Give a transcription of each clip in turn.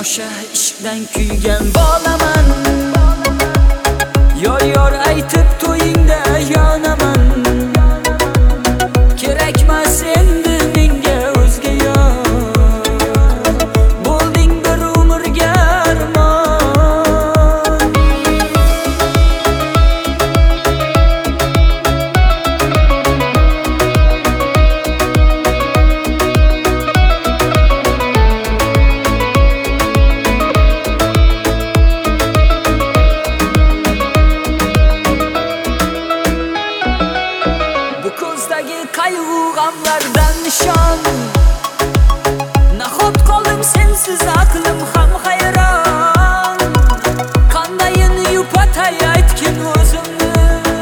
o'sha ishqdan kuygan bolaman. Yor aytib to'yingda yonaman. Kerakmas endi menga o'zga yor. Bo'lding bir umrga armon. Kayg'u g'amlardan nishon. Nahot qoldim sensiz aqlim ham hayron. Qandayin yupatay aytgin o'zimni.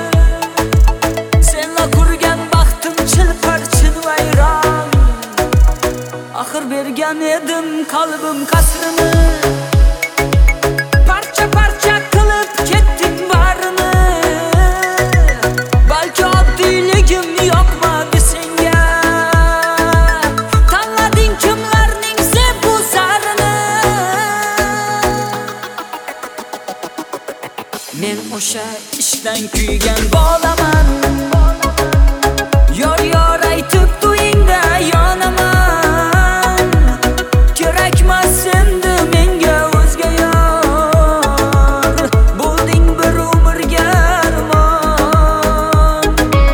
Senla qurgan baxtim chilpar chin vayron. Axir bergan edim qalbim qasrini. Parcha parcha qilib ketding barini. Balki oddiyligim yoqmadi senga. Tanlading kimlarning bu sarini. Men o'sha ishdan kuygan bolaman. Yor aytib to'yingda yonaman. Kerakmas endi menga o'zga yor. Bo'lding bir umrga armon.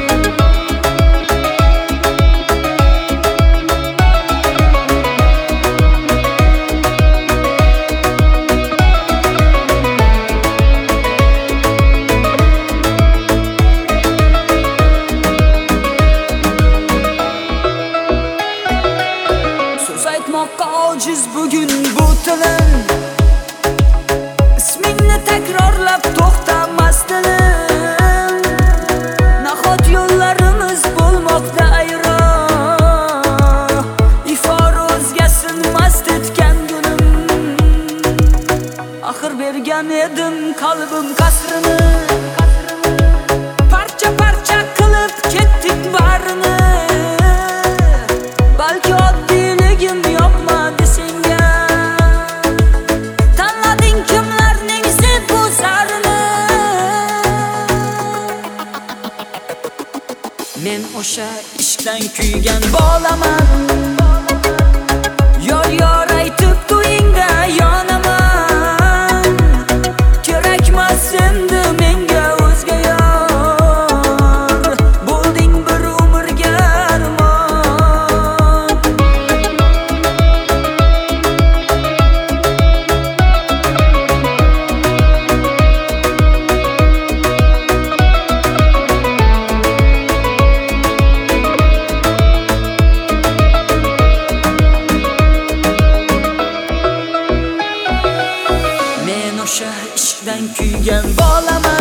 So'z aytmoqqa ojiz bugun bu tilim. Ismingni takrorlab to'xtamas dilim. Nahot yo'llarimiz bo'lmoqda ayro. Ifor o'zgasin mast etgan gunim. Axir bergan edim qalbim qasrini. Parcha parcha qilib ketdik barini. Balki oddiyligim yoqmadi senga. Tanlading kimlarning bu zarini. Men o'sha ishqdan kuygan bolaman. Yor aytib to'yingda yonaman. Kerakmas endi menga o'zga yor. Bo'lding bir umrga armon. Men o'sha ishqdan kuygan bolaman.